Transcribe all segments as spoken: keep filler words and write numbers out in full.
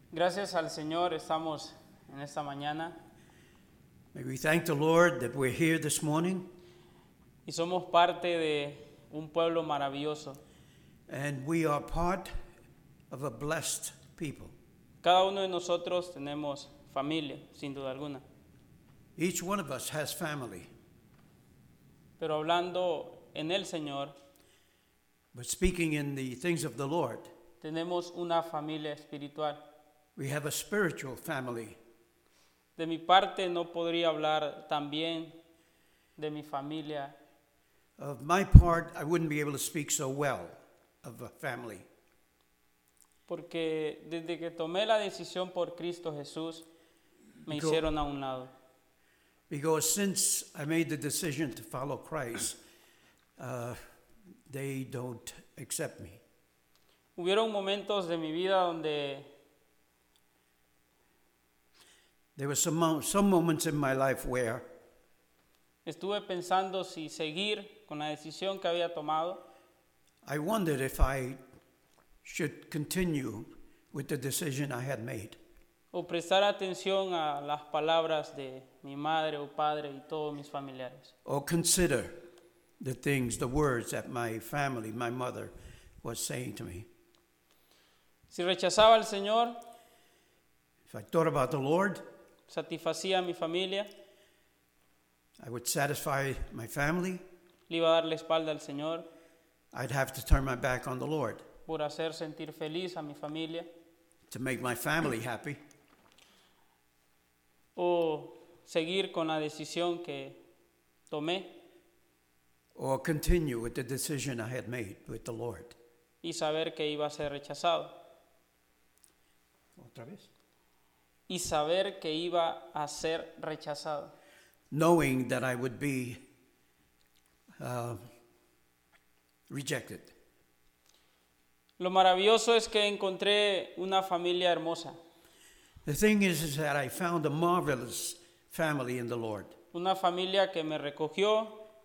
Gracias al Señor estamos en esta mañana May we thank the Lord that we're here this morning y somos parte de un pueblo maravilloso. and we are part of a blessed people. Cada uno de nosotros tenemos familia, sin duda alguna. Each one of us has family, Pero hablando en el Señor, but speaking in the things of the Lord, tenemos una familia espiritual. we have a spiritual family. De mi parte no podría hablar también de mi familia Of my part, I wouldn't be able to speak so well of a family porque desde que tomé la decisión por Cristo Jesús me Because- hicieron a un lado. because since I made the decision to follow Christ, uh, they don't accept me. Hubieron momentos de mi vida donde There were some, mo- some moments in my life where estuve pensando si seguir con la decisión que había tomado I wondered if I should continue with the decision I had made, o prestar atención a las palabras de mi madre o padre y todos mis familiares. or consider the things, the words that my family, my mother, was saying to me. Si rechazaba al Señor, If I thought about the Lord, satisfacía a mi familia, I would satisfy my family. le iba a dar la espalda al Señor I'd have to turn my back on the Lord por hacer sentir feliz a mi familia, to make my family happy, o seguir con la decisión que tomé or continue with the decision I had made with the Lord. y saber que iba a ser rechazado Otra vez. y saber que iba a ser rechazado. Knowing that I would be uh, rejected. Lo maravilloso es que encontré una familia hermosa, The thing is, is that I found a marvelous family in the Lord, una familia que me recogió,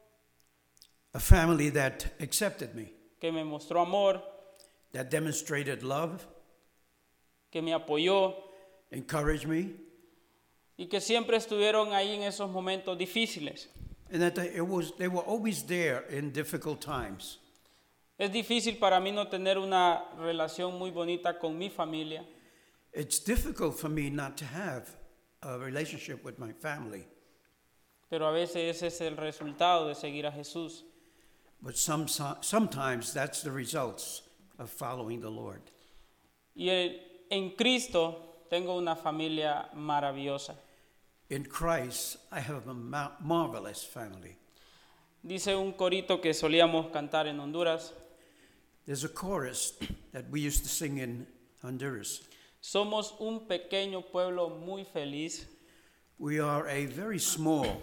a family that accepted me, que me mostró amor, that demonstrated love, que me apoyó encouraged me, y que siempre estuvieron ahí en esos momentos difíciles. and that they, it was, they were always there in difficult times. Es difícil para mí no tener una relación muy bonita con mi familia, It's difficult for me not to have a relationship with my family, pero a veces ese es el resultado de seguir a Jesús. but some, sometimes that's the results of following the Lord. Y el- en Cristo tengo una familia maravillosa. In Christ, I have a ma- marvelous family. Dice un corito que solíamos cantar en Honduras: There's a chorus that we used to sing in Honduras. somos un pequeño pueblo muy feliz, We are a very small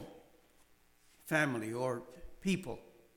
family or people.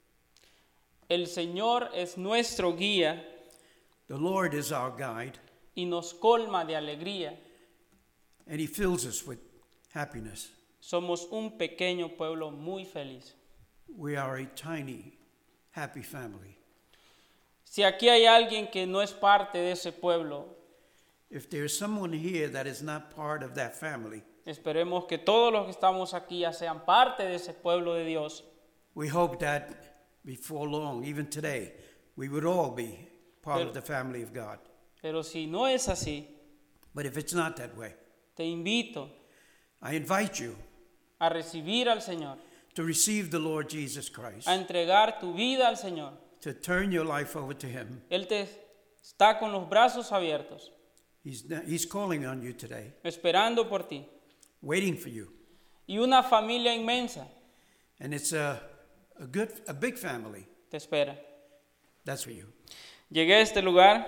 el Señor es nuestro guía The Lord is our guide, y nos colma de alegría. and He fills us with happiness. Somos un pequeño pueblo muy feliz. We are a tiny, happy family. Si aquí hay alguien que no es parte de ese pueblo, If there's someone here that is not part of that family, esperemos que todos los que estamos aquí ya sean parte de ese pueblo de Dios. we hope that before long, even today, we would all be part Pero- of the family of God. Pero si no es así, But if it's not that way, te invito I invite you a recibir al Señor, to receive the Lord Jesus Christ, a entregar tu vida al Señor. to turn your life over to Him. Él te está con los brazos abiertos, He's, he's calling on you today, esperando por ti. waiting for you. Y una familia inmensa And it's a, a good, a big family. te espera. That's for you. Llegué a este lugar,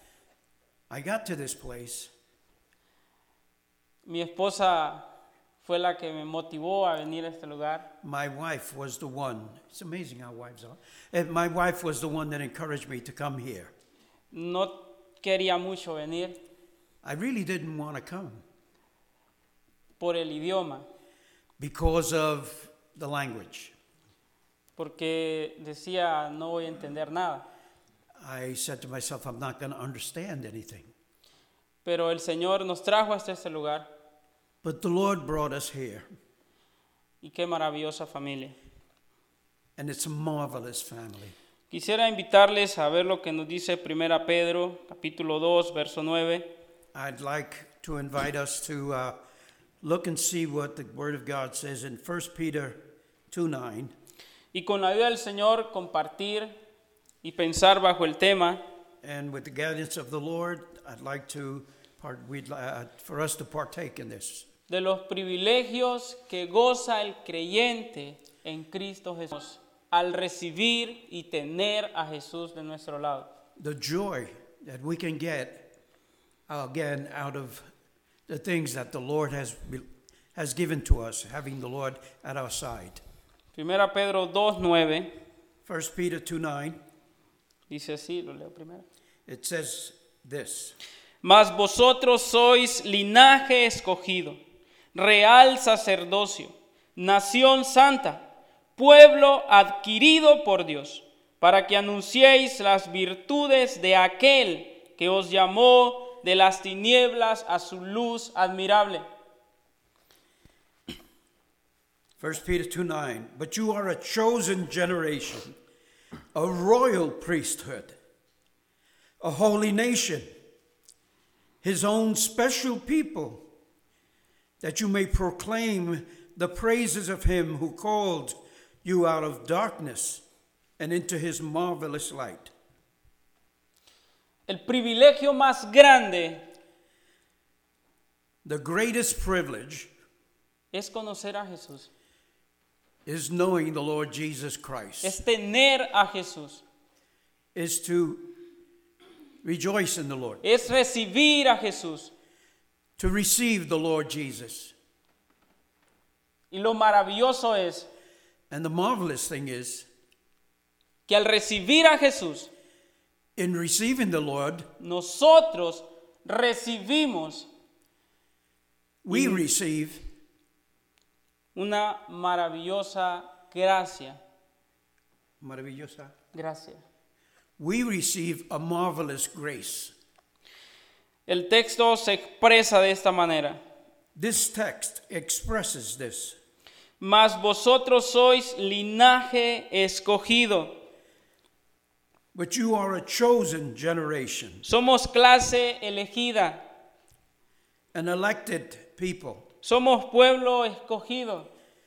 I got to this place. mi esposa fue la que me motivó a venir a este lugar. My wife was the one. It's amazing how wives are. And my wife was the one that encouraged me to come here. No quería mucho venir I really didn't want to come por el idioma, because of the language. porque decía no voy a entender nada. I said to myself, I'm not going to understand anything. pero el Señor nos trajo hasta este lugar. But the Lord brought us here, Y qué maravillosa familia. and it's a marvelous family. Quisiera invitarles a ver lo que nos dice Primera Pedro, capítulo dos, verso nueve. I'd like to invite us to uh, look and see what the Word of God says in First Peter two nine. Y con la ayuda del Señor compartir y pensar bajo el tema. And with the guidance of the Lord, I'd like to part, we'd, uh, for us to partake in this. De los privilegios que goza el creyente en Cristo Jesús al recibir y tener a Jesús de nuestro lado. The joy that we can get, again, out of the things that the Lord has, has given to us, having the Lord at our side. Primera Pedro dos nueve First Peter two nine, dice así, lo leo primero. it says this. Mas vosotros sois linaje escogido, real sacerdocio, nación santa, pueblo adquirido por Dios, para que anunciéis las virtudes de aquel que os llamó de las tinieblas a su luz admirable. First Peter two nine, but you are a chosen generation, a royal priesthood, a holy nation, his own special people, that you may proclaim the praises of him who called you out of darkness and into his marvelous light. El privilegio más grande The greatest privilege es conocer a Jesús, is knowing the Lord Jesus Christ, es tener a Jesús, is to rejoice in the Lord, es recibir a Jesús. to receive the Lord Jesus. Y lo maravilloso es And the marvelous thing is, que al recibir a Jesús, in receiving the Lord, nosotros recibimos we receive una maravillosa gracia. maravillosa. Gracia. We receive a marvelous grace. El texto se expresa de esta manera. This text expresses this. Mas vosotros sois linaje escogido. But you are a chosen generation, Somos clase elegida. an elected people, Somos pueblo escogido.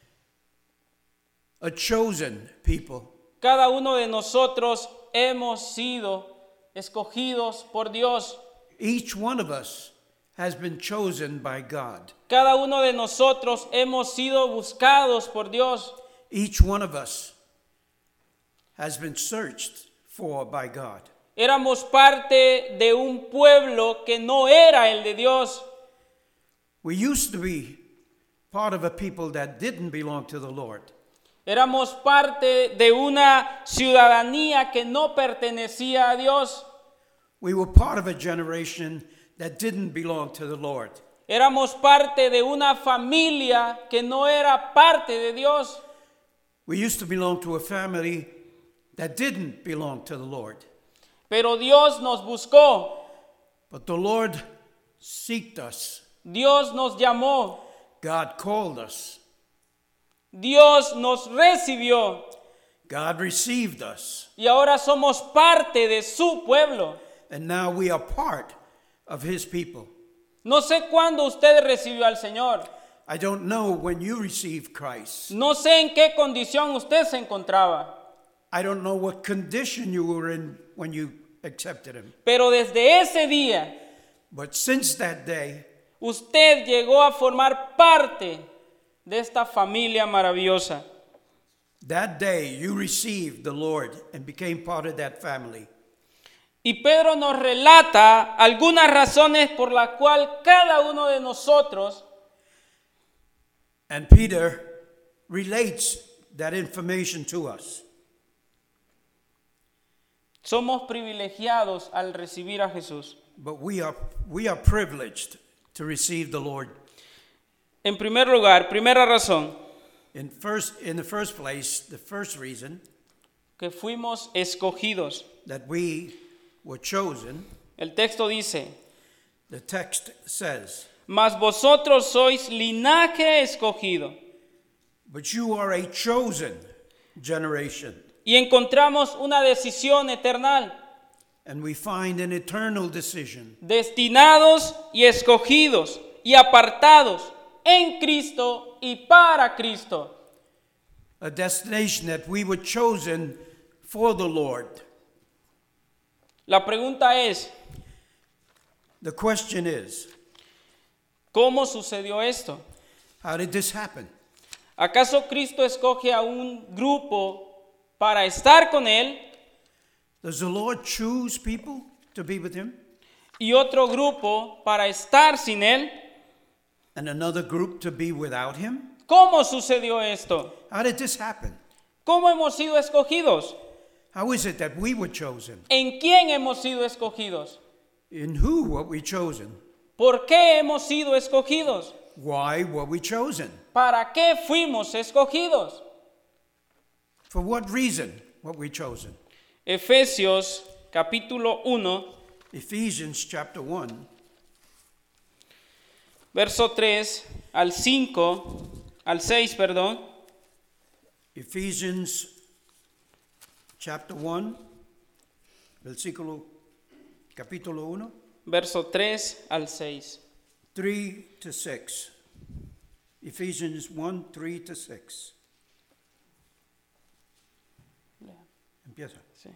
a chosen people. Cada uno de nosotros hemos sido escogidos por Dios. Each one of us has been chosen by God. Cada uno de nosotros hemos sido buscados por Dios. Each one of us has been searched for by God. Éramos parte de un pueblo que no era el de Dios. We used to be part of a people that didn't belong to the Lord. Éramos parte de una ciudadanía que no pertenecía a Dios. We were part of a generation that didn't belong to the Lord. Éramos parte de una familia que no era parte de Dios. We used to belong to a family that didn't belong to the Lord. Pero Dios nos buscó. But the Lord seeked us. Dios nos llamó. God called us. Dios nos recibió. God received us. Y ahora somos parte de su pueblo. And now we are part of his people. No sé cuándo usted recibió al Señor. I don't know when you received Christ. No sé en qué condición usted se encontraba. I don't know what condition you were in when you accepted him. Pero desde ese día, But since that day, usted llegó a formar parte de esta familia maravillosa. that day you received the Lord and became part of that family. Y Pedro nos relata algunas razones por las cuales cada uno de nosotros And Peter relates that information to us. somos privilegiados al recibir a Jesús. But we are, we are privileged to receive the Lord. En primer lugar, primera razón, In, first, in the first place, the first reason que fuimos escogidos. that we were chosen, El texto dice, The text says, mas vosotros sois linaje escogido. but you are a chosen generation. Y encontramos una decisión eternal. And we find an eternal decision. Destinados y escogidos y apartados en Cristo y para Cristo. A destination that we were chosen for the Lord. La pregunta es, The question is, ¿cómo sucedió esto? how did this happen? ¿Acaso Cristo escoge a un grupo para estar con Él Does the Lord choose people to be with him? y otro grupo para estar sin Él? And another group to be without him? ¿Cómo sucedió esto? How did this happen? ¿Cómo hemos sido escogidos? How is it that we were chosen? ¿En quién hemos sido escogidos? In who were we chosen? ¿Por qué hemos sido escogidos? Why were we chosen? ¿Para qué fuimos escogidos? For what reason were we chosen? Efesios capítulo uno, Ephesians chapter one, verso tres al cinco, al seis, perdón. Ephesians chapter one, versículo, capítulo uno, Verso tres al seis. three to six. Ephesians one, three to six. Empieza. Sí.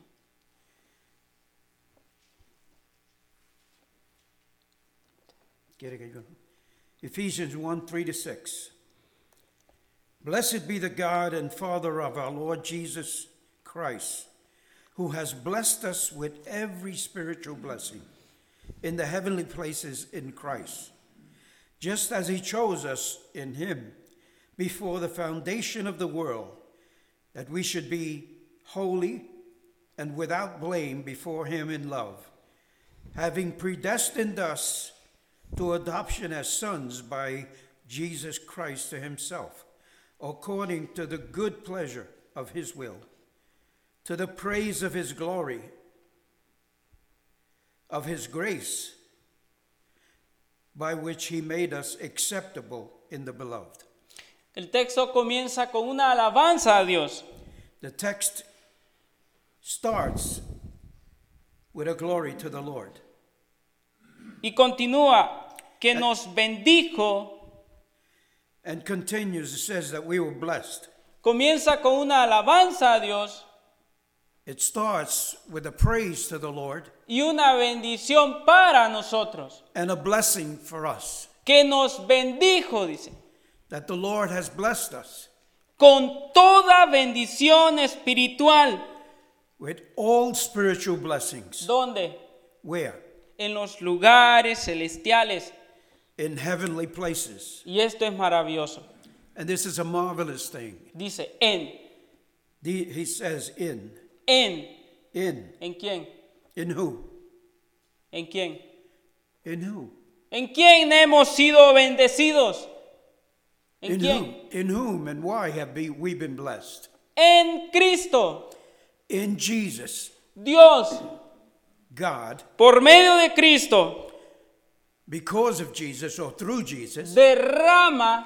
¿Quiere que yo? Ephesians one, three to six. Blessed be the God and Father of our Lord Jesus Christ, who has blessed us with every spiritual blessing in the heavenly places in Christ, just as he chose us in him before the foundation of the world, that we should be holy and without blame before him in love, having predestined us to adoption as sons by Jesus Christ to himself, according to the good pleasure of his will, to the praise of his glory, of his grace, by which he made us acceptable in the beloved. El texto comienza con una alabanza a Dios. The text starts with a glory to the Lord. Y continúa que nos bendijo. And continues, it says that we were blessed. Comienza con una alabanza a Dios It starts with a praise to the Lord y una bendición para nosotros. and a blessing for us. Que nos bendijo, dice, That the Lord has blessed us con toda bendición espiritual. with all spiritual blessings. ¿Dónde? Where? En los lugares celestiales. In heavenly places. Y esto es maravilloso. And this is a marvelous thing. Dice, en. The, he says in. En. In. ¿En quién? In who? ¿En quién? In who? ¿En quién hemos sido bendecidos? ¿En In quién? whom? In whom and why have be, we been blessed? En Cristo. In Jesus. Dios, God, por medio de Cristo, because of Jesus or through Jesus, derrama,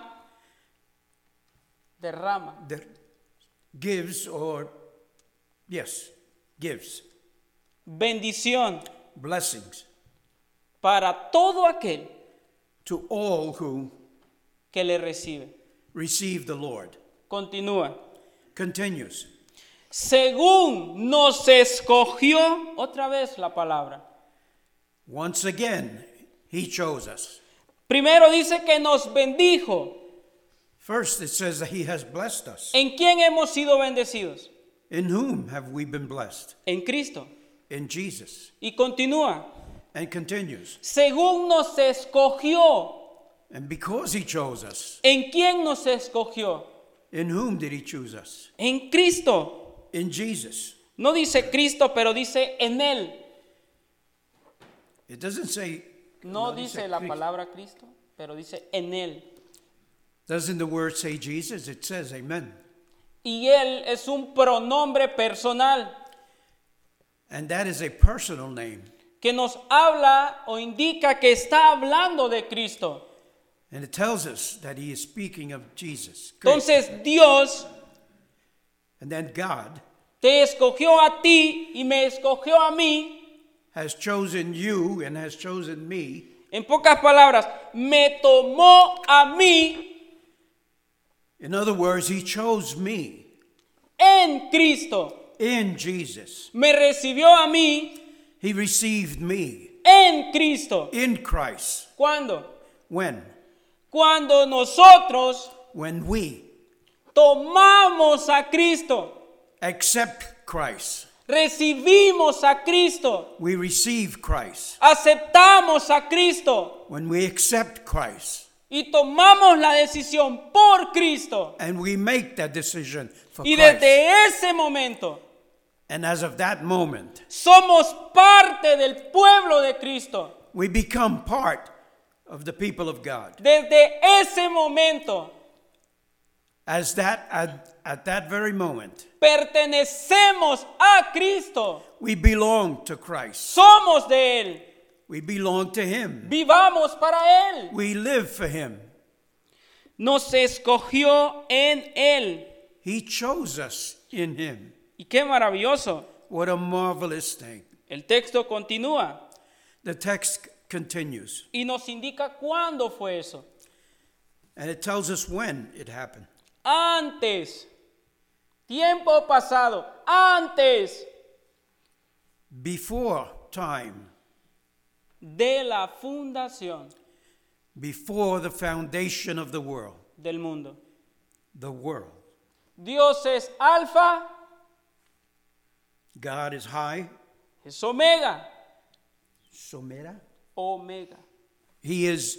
derrama that gives or, yes, gives bendición blessings para todo aquel to all who que le recibe. receive the Lord. Continúa. Continues. Según nos escogió, otra vez la palabra. Once again, he chose us. Primero dice que nos bendijo. First, it says that he has blessed us. ¿En quién hemos sido bendecidos? In whom have we been blessed? En Cristo. In Jesus. Y continúa. And continues. Según nos escogió. And because he chose us, ¿En quién nos escogió? in whom did he choose us? En Cristo. In Jesus. No dice Cristo, pero dice en Él. It doesn't say, No no dice dice la Cristo. palabra Cristo, pero dice en Él. Doesn't the word say Jesus? It says amen. Y Él es un pronombre personal And that is a personal name. que nos habla o indica que está hablando de Cristo. And it tells us that he is speaking of Jesus. Entonces Dios And then God te escogió a ti y me escogió a mí. has chosen you and has chosen me. En pocas palabras, me tomó a mí In other words, he chose me en Cristo. in Jesus. Me recibió a mí He received me en Cristo. in Christ. ¿Cuándo? When? Cuando nosotros When we tomamos a Cristo, accept Christ. recibimos a Cristo, We receive Christ. aceptamos a Cristo When we accept Christ y tomamos la decisión por Cristo. and we make that decision for Y Christ. desde ese momento And as of that moment, somos parte del pueblo de Cristo. we become part of the people of God. Desde ese momento As that at, at that very moment, pertenecemos a Cristo. we belong to Christ. Somos de Él. We belong to him. Vivamos para Él. We live for him. Nos escogió en Él. He chose us in him. Y qué maravilloso. What a marvelous thing. El texto continúa The text continues, y nos indica cuándo fue eso. and it tells us when it happened. Antes, tiempo pasado, antes Before time, de la fundación before the foundation of the world, del mundo. the world. Dios es alfa, God is high, es omega, Somera. omega. He is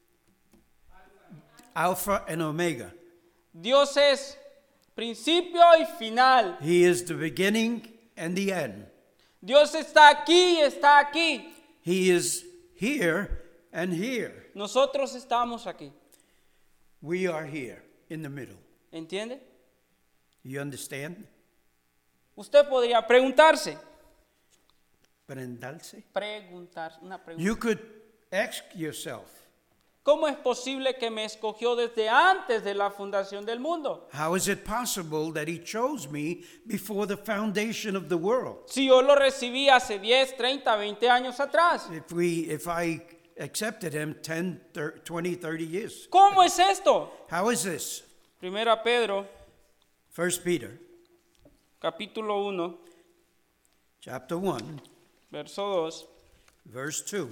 Alpha and Omega. Dios es principio y final. He is the beginning and the end. Dios está aquí y está aquí. He is here and here. Nosotros estamos aquí. We are here in the middle. ¿Entiende? You understand? Usted podría preguntarse. Prendarse. Preguntar, una pregunta. You could ask yourself, ¿Cómo es posible que me escogió desde antes de la fundación del mundo? how is it possible that he chose me before the foundation of the world? Si yo lo recibí hace diez, treinta, veinte años atrás. If we if I accepted him ten, thirty, twenty, thirty years. ¿Cómo es esto? How is this? Primera Pedro, First Peter capítulo uno, chapter one, verso dos. verse two.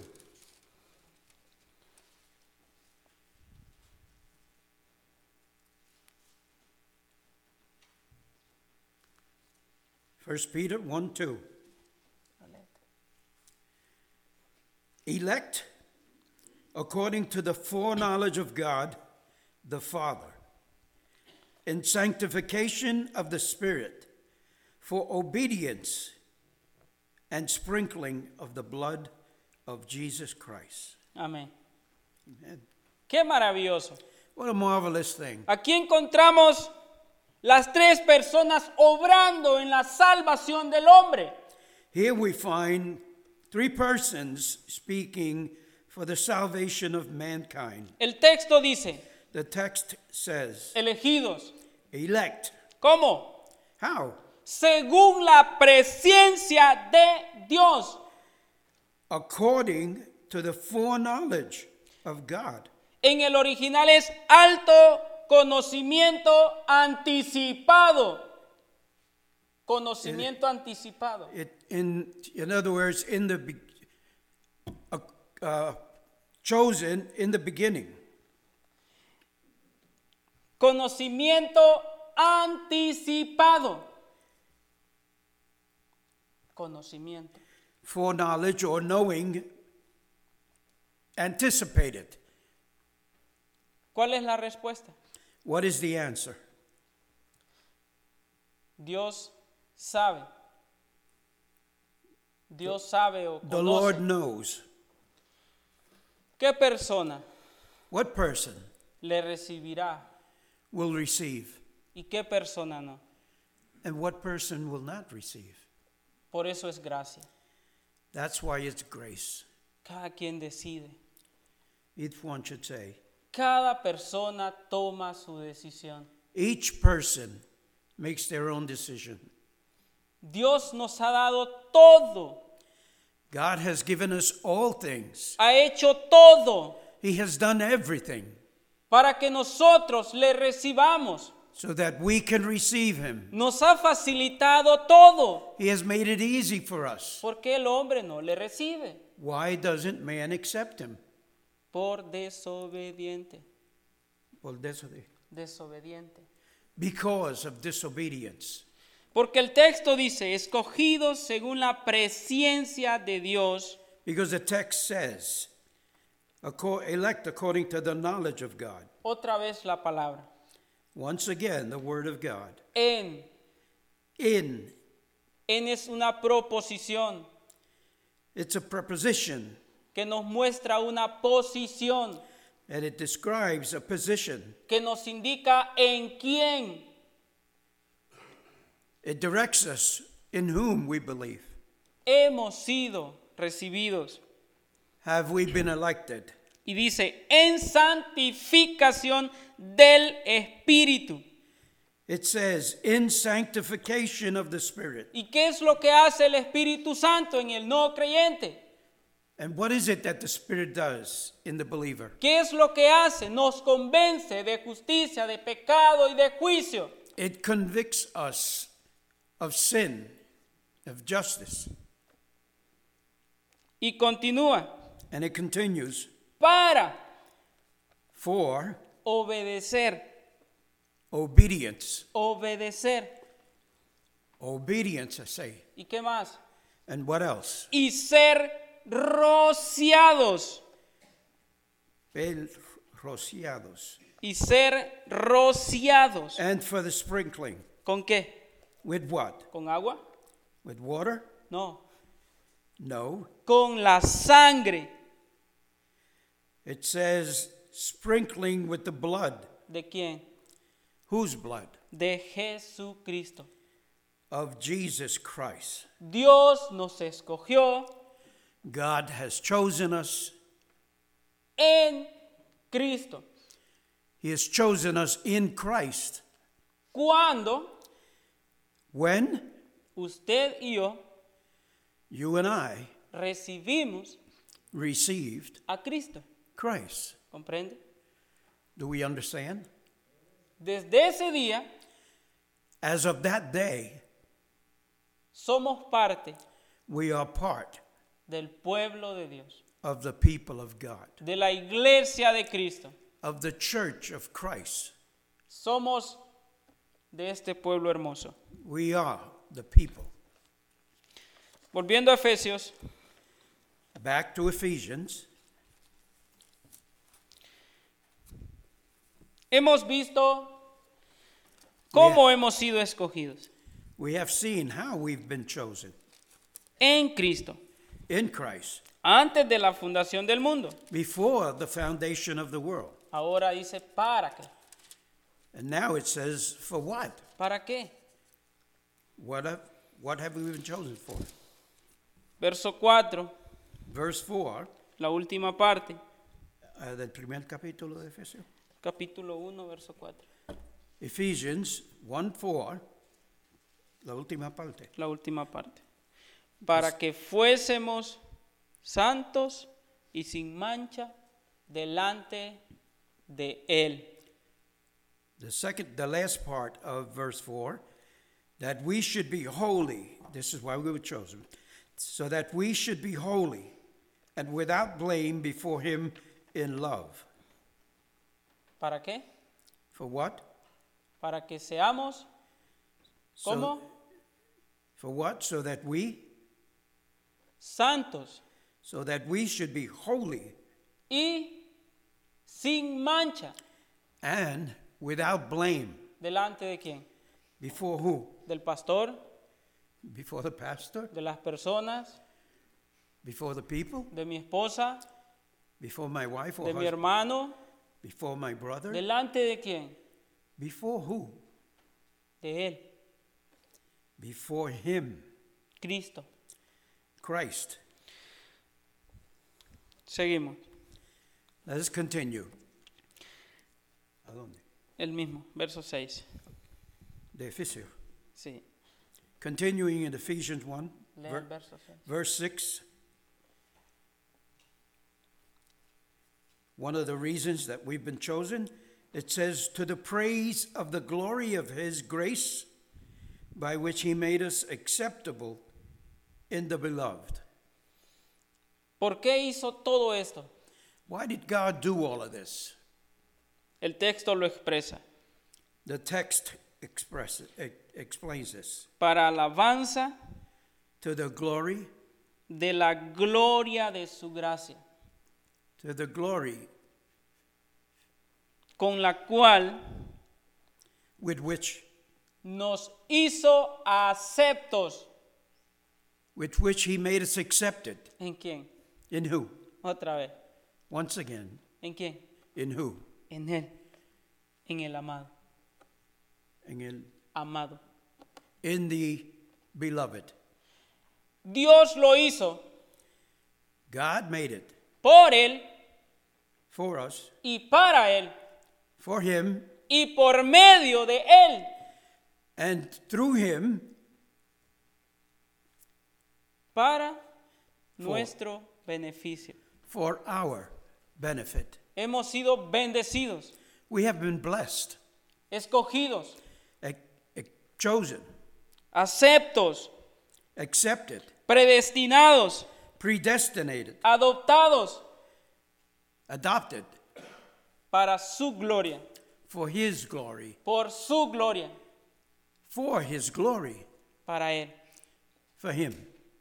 First Peter one, two. Elect according to the foreknowledge of God the Father, in sanctification of the Spirit, for obedience and sprinkling of the blood of Jesus Christ. Amén. Amen. Qué maravilloso. What a marvelous thing. Aquí encontramos las tres personas obrando en la salvación del hombre. Here we find three persons speaking for the salvation of mankind. El texto dice, The text says, elegidos. elect. ¿Cómo? How? Según la presencia de Dios. According to the foreknowledge of God. En el original es alto conocimiento anticipado. Conocimiento anticipado. It, in, in other words, in the be, uh, uh, chosen in the beginning. Conocimiento anticipado. Conocimiento. Foreknowledge or knowing, anticipated. ¿Cuál es la respuesta? What is the answer? Dios sabe. Dios sabe o The Lord conoce knows. qué persona What person le recibirá will receive y qué persona no. and what person will not receive. Por eso es gracia. That's why it's grace. Cada quien decide. Each one should say, Cada persona toma su decisión. each person makes their own decision. Dios nos ha dado todo. God has given us all things. Ha hecho todo He has done everything para que nosotros le recibamos. so that we can receive him. Nos ha facilitado todo. He has made it easy for us. ¿Por qué el hombre no le recibe? Why doesn't man accept him? Por desobediente. Por deso- Desobediente. Because of disobedience. Porque el texto dice, escogidos según la presciencia de Dios. Because the text says, acco- elect according to the knowledge of God. Otra vez la palabra. Once again, the word of God. En. In. En es una proposición It's a preposition, que nos muestra una posición, and it describes a position. que nos indica en quién. It directs us in whom we believe. Hemos sido recibidos. Have we been elected? Y dice, en santificación del Espíritu. It says, in sanctification of the Spirit. ¿Y qué es lo que hace el Espíritu Santo en el no creyente? And what is it that the Spirit does in the believer? ¿Qué es lo que hace? Nos convence de justicia, de pecado y de juicio. It convicts us of sin, of justice. Y continúa, And it continues, para for obedecer, obedience. obedecer. Obedience, I say. ¿Y qué más? And what else? Y ser rociados. El rociados. Y ser rociados. And for the sprinkling. ¿Con qué? With what? ¿Con agua? With water? No. No. Con la sangre. It says sprinkling with the blood. ¿De quién? Whose blood? De Jesucristo. Of Jesus Christ. Dios nos escogió God has chosen us. en Cristo. He has chosen us in Christ. Cuando When usted y yo you and I recibimos received a Cristo. Christ. ¿Comprende? Do we understand? Desde ese día As of that day, somos parte we are part del pueblo de Dios, of the people of God, de la iglesia de Cristo. of the church of Christ. Somos de este pueblo hermoso. We are the people. Volviendo a Efesios, Back to Ephesians. hemos visto cómo hemos sido escogidos We have seen how we've been chosen en Cristo, in Christ antes de la fundación del mundo. before the foundation of the world. Ahora dice, ¿para qué? And now it says, for what? ¿Para qué? What have, what have we been chosen for? Verso cuatro, Verse four, la última parte, uh, del primer capítulo de Efesios. capítulo uno, verso cuatro. Ephesians one four, la última parte. La última parte. Para que fuésemos santos y sin mancha delante de Él. The second, the last part of verse four, that we should be holy. This is why we were chosen. So that we should be holy and without blame before him in love. ¿Para qué? For what? Para que seamos, So- ¿cómo? For what? So that we, Santos so that we should be holy y sin mancha. and without blame. ¿Delante de quién? Before who? Del pastor, Before the pastor? de las personas, Before the people? de mi esposa, Before my wife or de mi husband? hermano. Before my brother? ¿Delante de quién? Before who? De Él, Before him, Cristo. Christ. Seguimos. Let us continue. ¿A dónde? El mismo, verso seis. De Efesios. Sí. Continuing in Ephesians one, Lea ver- el verso seis. verse six. One of the reasons that we've been chosen, it says, to the praise of the glory of his grace, by which he made us acceptable in the beloved. ¿Por qué hizo todo esto? Why did God do all of this? El texto lo expresa. The text expresses, e- explains this. Para alabanza To the glory, de la gloria de su gracia, to the glory con la cual with which, nos hizo aceptos. with which he made us accepted. ¿En quién? In who? Otra vez. Once again, ¿En quién? in who? En Él. En el amado. In, el- Amado. in the beloved. Dios lo hizo God made it por Él for us, y para Él for him, y por medio de Él. and through him, Para nuestro beneficio. for our benefit. Hemos sido bendecidos, We have been blessed, escogidos, e- e- chosen, aceptos, accepted, predestinados, predestinated, adoptados adopted para su gloria, for his glory, por su gloria, for his glory, para Él. for him.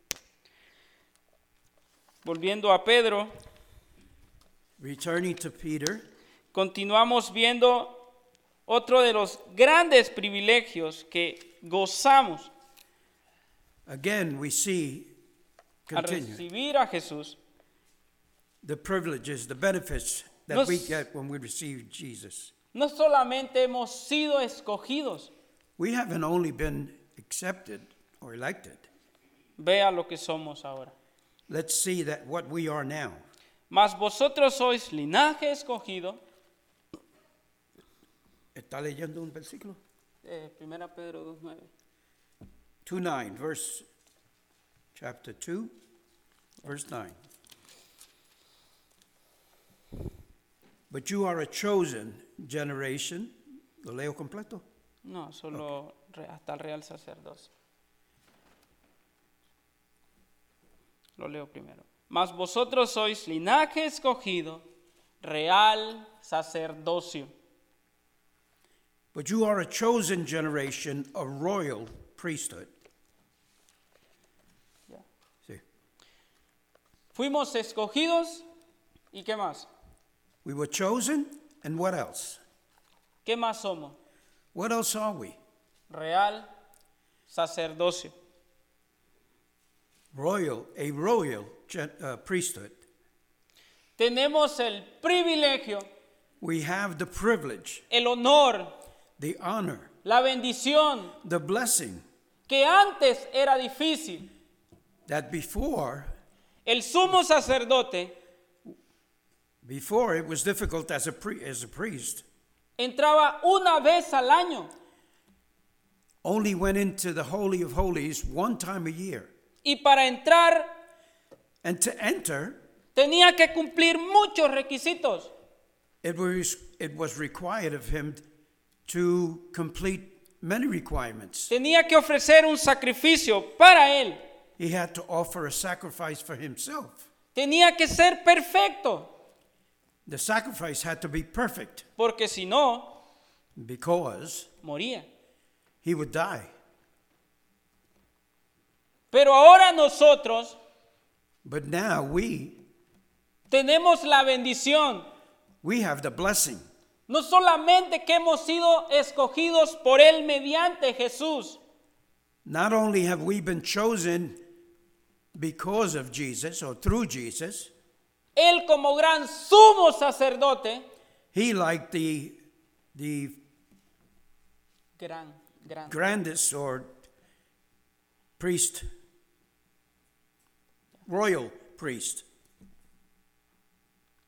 Volviendo a Pedro, Returning to Peter, continuamos viendo otro de los grandes privilegios que gozamos again we see, al continue, recibir a Jesús. the privileges, the benefits that Nos- we get when we receive Jesus. No solamente hemos sido escogidos, We haven't only been accepted or elected. vea lo que somos ahora. Let's see that what we are now. Mas vosotros sois linaje escogido. ¿Está leyendo un versículo? Eh, Primera Pedro dos nueve. two nine, verse, chapter two, verse nine. But you are a chosen generation. ¿Lo leo completo? No, solo re- hasta el real sacerdocio. Lo leo primero. Mas vosotros sois linaje escogido, real sacerdocio, But you are a chosen generation, a royal priesthood. Ya. See, fuimos escogidos y ¿qué más? we were chosen, and what else? ¿Qué más somos? What else are we? Real sacerdocio. Royal, a royal gen- uh, priesthood. Tenemos el privilegio, We have the privilege, el honor, the honor, la bendición the blessing que antes era difícil. that before, El sumo sacerdote before it was difficult as a pri- as a priest, entraba una vez al año only went into the Holy of Holies one time a year. y para entrar And to enter, tenía que cumplir muchos requisitos. it was, it was required of him to complete many requirements. Tenía que ofrecer un sacrificio para él. He had to offer a sacrifice for himself. Tenía que ser perfecto, The sacrifice had to be perfect porque si no, because moría. he would die. Pero ahora nosotros But now we, tenemos la bendición, we have the blessing. no solamente que hemos sido escogidos por Él mediante Jesús, Not only have we been chosen because of Jesus or through Jesus, Él como gran sumo sacerdote, he like the, the gran, gran, grandest or priest, royal priest.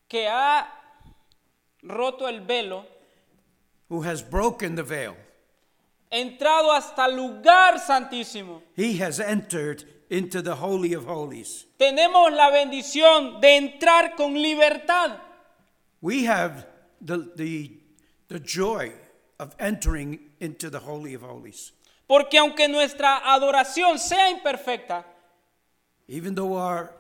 que ha roto el velo, who has broken the veil. entrado hasta el lugar santísimo. He has entered into the Holy of Holies. Tenemos la bendición de entrar con libertad. We have the, the, the joy of entering into the Holy of Holies. Porque aunque nuestra adoración sea imperfecta, Even though our,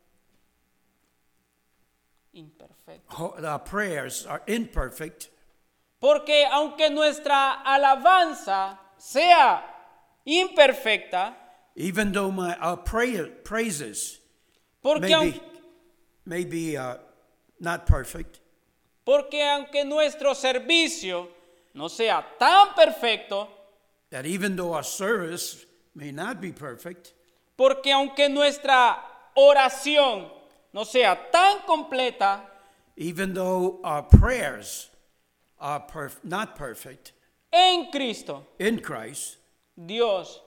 imperfecta. our prayers are imperfect, Porque aunque nuestra alabanza sea imperfecta, even though my, our prayer, praises porque, may be, aun- may be uh, not perfect, porque aunque nuestro servicio no sea tan perfecto, that even though our service may not be perfect, porque aunque nuestra oración no sea tan completa, even though our prayers are perf- not perfect en Cristo, in Christ, Dios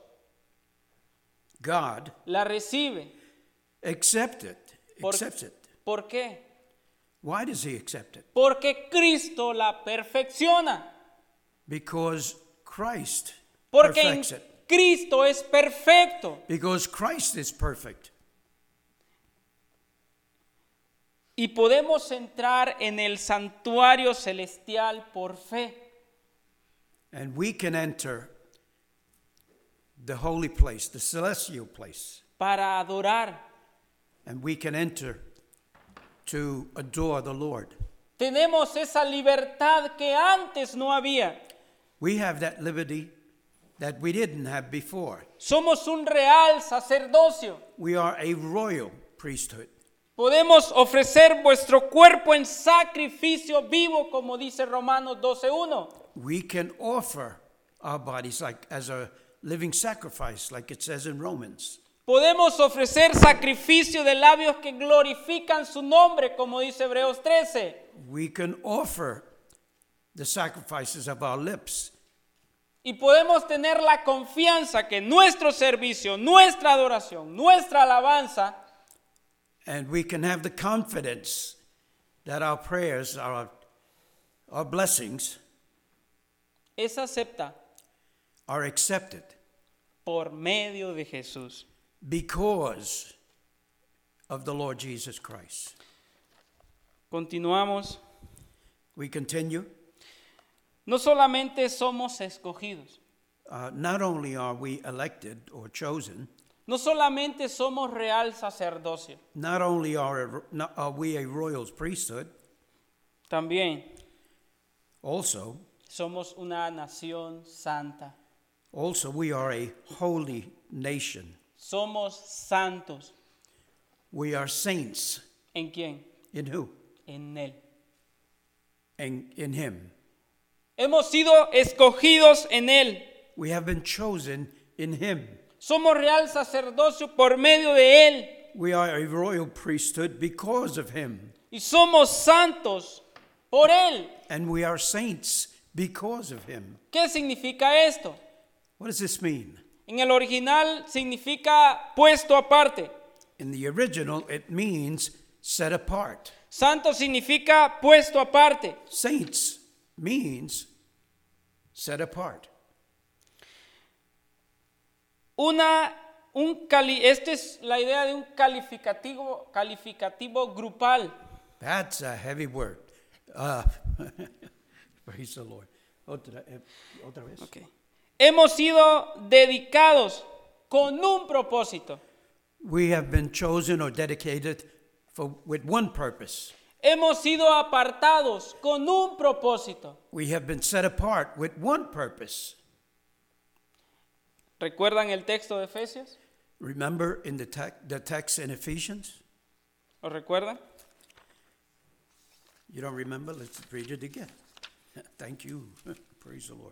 God la recibe. accepts it. Por- Accepts it. ¿Por qué? Why does he accept it? Porque Cristo la perfecciona. Because Christ Porque en perfects it. Cristo es perfecto. Because Christ is perfect. Y podemos entrar en el santuario celestial por fe. And we can enter the holy place, the celestial place. Para adorar. And we can enter to adore the Lord. Tenemos esa libertad que antes no había. We have that liberty that we didn't have before. Somos un real sacerdocio. We are a royal priesthood. Podemos ofrecer vuestro cuerpo en sacrificio vivo, como dice Romanos doce uno. We can offer our bodies like as a living sacrifice, like it says in Romans. Podemos ofrecer sacrificio de labios que glorifican su nombre, como dice Hebreos trece. We can offer the sacrifices of our lips. Y podemos tener la confianza que nuestro servicio, nuestra adoración, nuestra alabanza And we can have the confidence that our prayers, our, our blessings es acepta are accepted por medio de Jesús. because of the Lord Jesus Christ. Continuamos. We continue. No solamente somos escogidos, Uh, not only are we elected or chosen, no solamente somos real sacerdocio, not only are, not are we a royal priesthood, también also, somos una nación santa. also we are a holy nation. Somos santos. We are saints. ¿En quién? In who? En Él. In, in Him. Hemos sido escogidos en Él. We have been chosen in Him. Somos real sacerdocio por medio de Él. We are a royal priesthood because of Him. Y somos santos por Él. And we are saints because of Him. ¿Qué significa esto? What does this mean? En el original significa puesto aparte. In the original, it means set apart. Santo significa puesto aparte. Saints means set apart. Una, un cali, esta es la idea de un calificativo, calificativo grupal. That's a heavy word. Uh, praise the Lord. Otra, eh, otra vez. Okay. Hemos sido dedicados con un propósito. We have been chosen or dedicated for, with one purpose. Hemos sido apartados con un propósito. We have been set apart with one purpose. ¿Recuerdan el texto de Efesios? Remember in the, te- the text in Ephesians? ¿Lo recuerdan? You don't remember? Let's read it again. Thank you. Praise the Lord.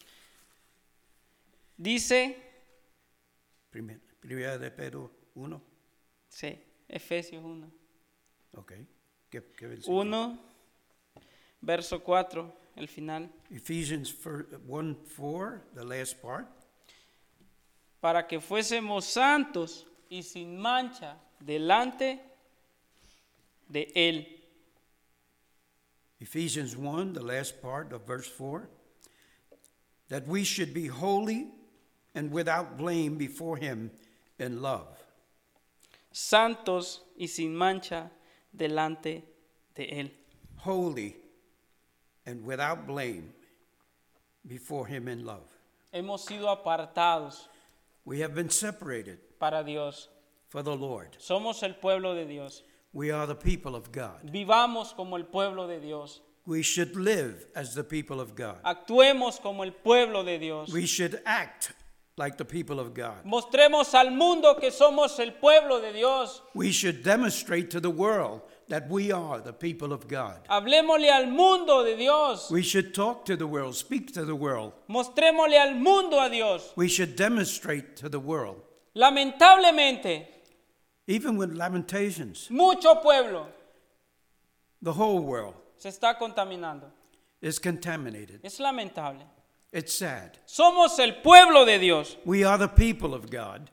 Dice, Primer- Primera de Pedro uno. sí, Efesios uno. Okay. ¿Qué, qué versículo? uno, verso cuatro, el final. Ephesians one four, the last part. Para que fuésemos santos y sin mancha delante de Él, Ephesians one, the last part of verse four, that we should be holy and without blame before him in love. Santos y sin mancha delante de él. Holy and without blame before him in love. Hemos sido apartados We have been separated para Dios. for the Lord. Somos el pueblo de Dios. We are the people of God. Vivamos como el pueblo de Dios. We should live as the people of God. Actuemos como el pueblo de Dios. We should act like the people of God. Mostremos al mundo que somos el pueblo de Dios. We should demonstrate to the world that we are the people of God. Hablemosle al mundo de Dios. We should talk to the world, speak to the world. Mostrémosle al mundo a Dios. We should demonstrate to the world. Lamentablemente, Even with Lamentations, mucho pueblo the whole world se está contaminando. is contaminated. Es lamentable. It's sad. Somos el pueblo de Dios. We are the people of God.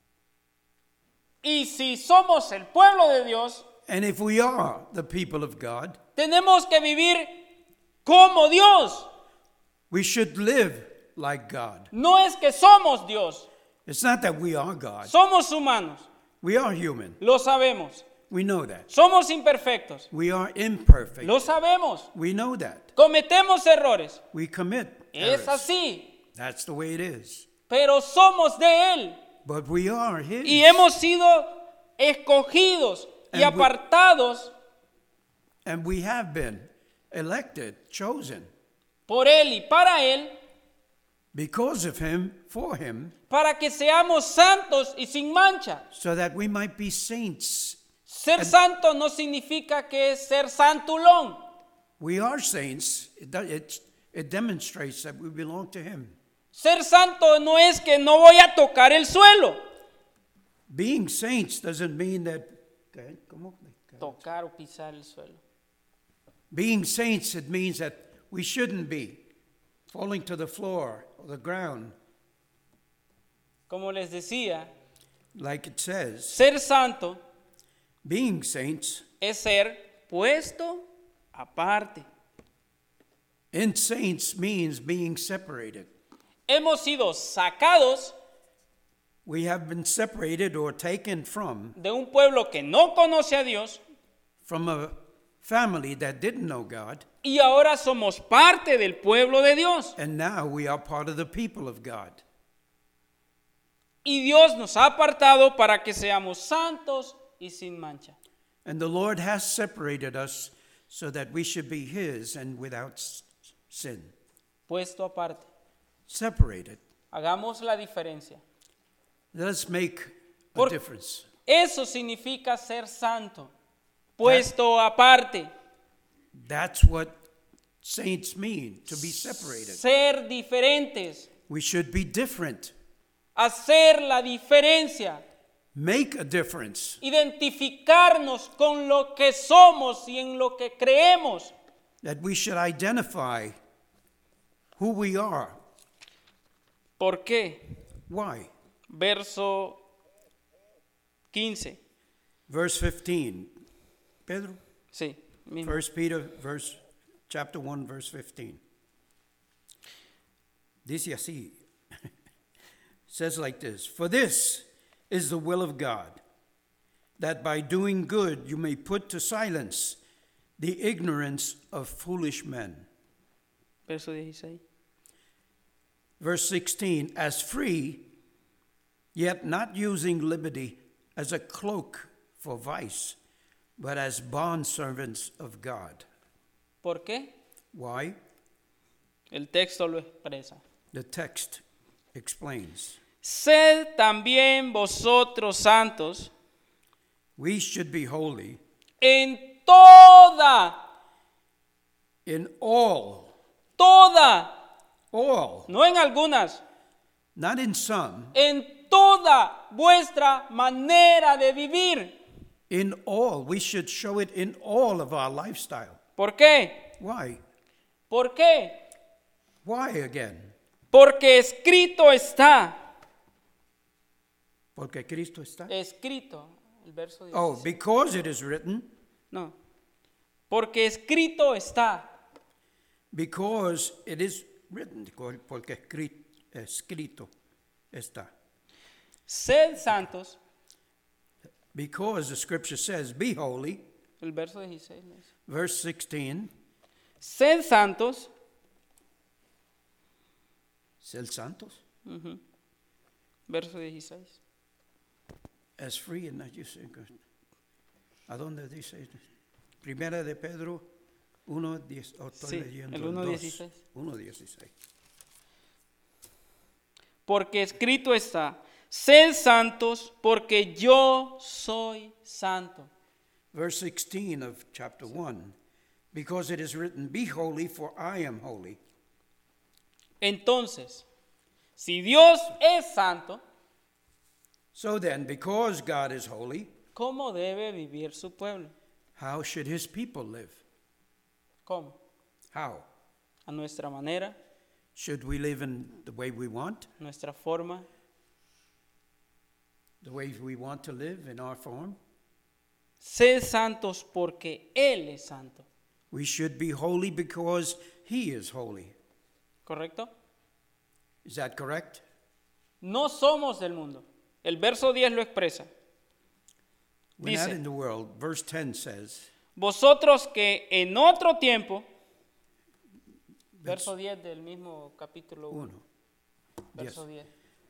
Y si somos el pueblo de Dios, And if we are the people of God, tenemos que vivir como Dios. we should live like God. No es que somos Dios. It's not that we are God. Somos humanos. We are human. Lo sabemos. We know that. Somos imperfectos. We are imperfect. Lo sabemos. We know that. Cometemos errores. We commit Es errors. así. That's the way it is. Pero somos de Él. But we are His. Y hemos sido escogidos y And we- apartados And we have been elected, chosen, por Él y para Él, because of Him, for Him, para que seamos santos y sin mancha. so that we might be saints. Ser santo no significa que es ser santulón. We are saints. It, do- it, it demonstrates that we belong to Him. Ser santo no es que no voy a tocar el suelo. Being saints doesn't mean that. Okay, come on. Tocar o pisar el suelo. Being saints, it means that we shouldn't be falling to the floor or the ground, Como les decía, like it says. ser santo Being saints, es ser puesto aparte. in saints means being separated. Hemos sido sacados We have been separated or taken from de un pueblo que no conoce a Dios from a family that didn't know God, y ahora somos parte del pueblo de Dios. and now we are part of the people of God. Y Dios nos ha apartado para que seamos santos y sin mancha. And the Lord has separated us so that we should be His and without s- sin. Puesto aparte. Separated. Hagamos la diferencia. Let us make a Por- difference. Eso significa ser santo. Puesto aparte. That's what saints mean, to be separated. Ser diferentes. We should be different, Hacer la diferencia. make a difference, Identificarnos con lo que somos y en lo que creemos. that we should identify who we are. ¿Por qué? Why? Verso quince. Verse fifteen. Pedro, Sí, mismo. First Peter, verse, chapter one, verse fifteen. Dice así. Says like this: For this is the will of God, that by doing good you may put to silence the ignorance of foolish men. Verso dieciséis. Verse sixteen, as free, yet not using liberty as a cloak for vice, but as bondservants of God. ¿Por qué? Why? El texto lo expresa. The text explains. Sed también vosotros santos We should be holy en toda, in all, toda, all, no en algunas, not in some, en toda vuestra manera de vivir. in all. We should show it in all of our lifestyle. ¿Por qué? Why? ¿Por qué? Why again? Porque escrito está. Porque Cristo está. Escrito. El verso Oh, dieciséis. because it is written, No. Porque escrito está. Because it is written, porque escri- escrito está. Sed santos. Because the scripture says, be holy, El verso dieciséis. ¿No es? verse sixteen, Sed santos. sed santos, Ujú. Verso dieciséis. as free and not used. ¿A dónde dice? Primera de Pedro uno diez, oh, estoy Sí, leyendo el uno dos, dieciséis. uno dieciséis. Porque escrito está, sed santos porque yo soy santo. Verse sixteen of chapter one, because it is written, be holy, for I am holy. Entonces, si Dios es santo, So then, because God is holy, ¿cómo debe vivir su pueblo? how should his people live? ¿Cómo? How? A nuestra manera, Should we live in the way we want? nuestra forma. The way we want to live in our form? Sed santos porque Él es santo. We should be holy because he is holy. ¿Correcto? Is that correct? No somos del mundo. El verso diez lo expresa. We're not Dice, in the world. Verse ten says, vosotros que en otro tiempo, verso diez del mismo capítulo uno, uno. verso Yes. diez.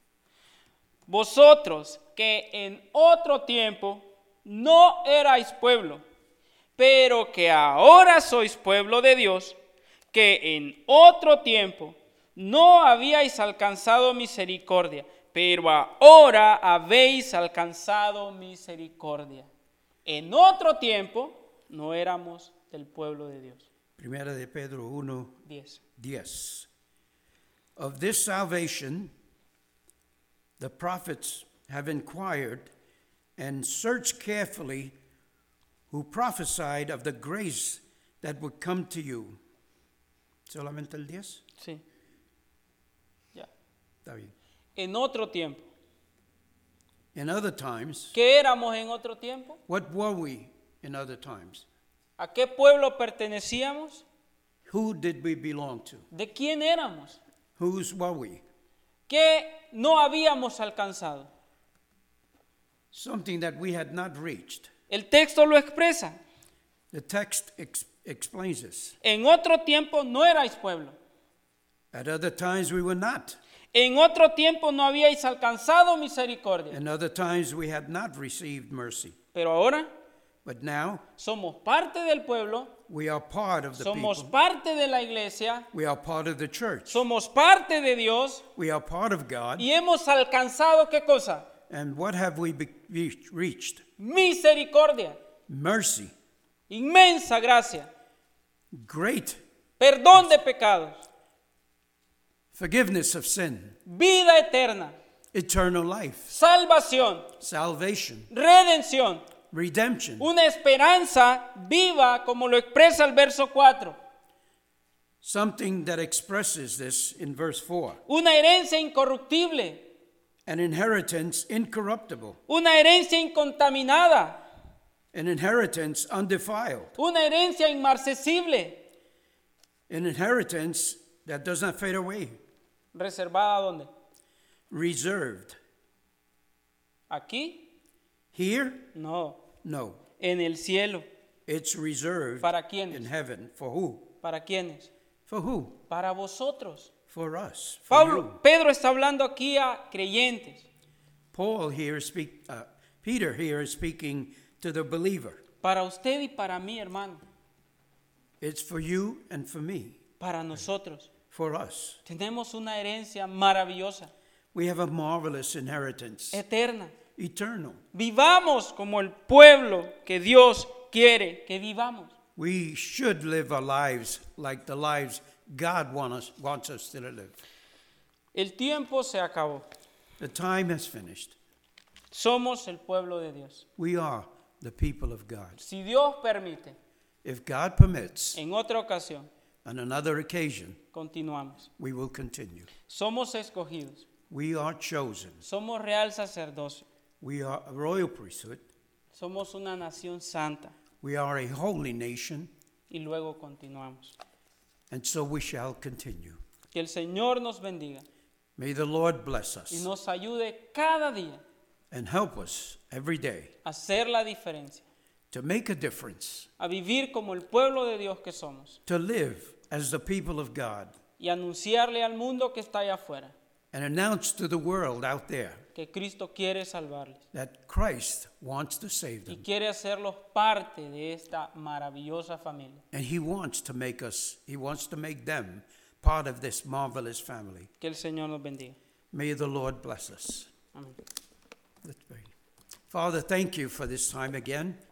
Vosotros que en otro tiempo no erais pueblo, pero que ahora sois pueblo de Dios, que en otro tiempo no habíais alcanzado misericordia, pero ahora habéis alcanzado misericordia. En otro tiempo no éramos del pueblo de Dios. Primera de Pedro uno, diez. diez. Of this salvation, the prophets have inquired and searched carefully, who prophesied of the grace that would come to you. ¿Solamente el diez? Sí. Ya. Está bien. En otro tiempo. In other times, ¿Qué éramos en otro tiempo? what were we in other times? ¿A qué pueblo pertenecíamos? Who did we belong to? ¿De quién éramos? Whose were we? ¿Qué no habíamos alcanzado? Something that we had not reached. El texto lo expresa. The text ex- explains this. En otro tiempo no erais pueblo. At other times we were not. En otro tiempo no habíais alcanzado misericordia. And other times we had not received mercy. Pero ahora But now somos parte del pueblo, we are part of the somos people. parte de la iglesia, We are part of the church. somos parte de Dios We are part of God. y hemos alcanzado ¿qué cosa? And what have we be- reached? reached? Misericordia, Mercy. inmensa gracia, Great perdón de pecados, forgiveness of sin. vida eterna, Eternal life. salvación, Salvation. redención, Redemption. una esperanza viva como lo expresa el verso cuatro, Something that expresses this in verse four. una herencia incorruptible, An inheritance incorruptible. una herencia incontaminada, An inheritance undefiled. una herencia inmarcesible, An inheritance that does not fade away. reservada ¿dónde? Reserved. Aquí, Here? no, No. en el cielo. It's reserved ¿Para quiénes? in heaven. For who? ¿Para quiénes? For who? Para vosotros. For us. For Pablo, you. Pedro está hablando aquí a creyentes, Paul here speak. Uh, Peter here is speaking to the believer. para usted y para mí, hermano, It's for you and for me. para nosotros. For us. Tenemos una herencia maravillosa, We have a marvelous inheritance. eterna. Eternal. Vivamos como el pueblo que Dios quiere que vivamos. We should live our lives like the lives God want us, wants us to live. El tiempo se acabó. The time has finished. Somos el pueblo de Dios. We are the people of God. Si Dios permite, If God permits, en otra ocasión, on another occasion, continuamos. we will continue. Somos escogidos. We are chosen. Somos real sacerdocio. We are a royal priesthood. Somos una nación santa. We are a holy nation. y luego continuamos. And so we shall continue. Que el Señor nos bendiga May the Lord bless y us nos ayude cada día and help us every day a hacer la diferencia, to make a difference, a vivir como el pueblo de Dios que somos to live as the people of God, y anunciarle al mundo que está allá afuera and announce to the world out there que Cristo quiere salvarles that Christ wants to save y them. quiere hacerlos parte de esta maravillosa familia. And he wants to make us, he wants to make them part of this marvelous family. Que el Señor nos bendiga. May the Lord bless us. Amén. Let's pray. Father, thank you for this time again.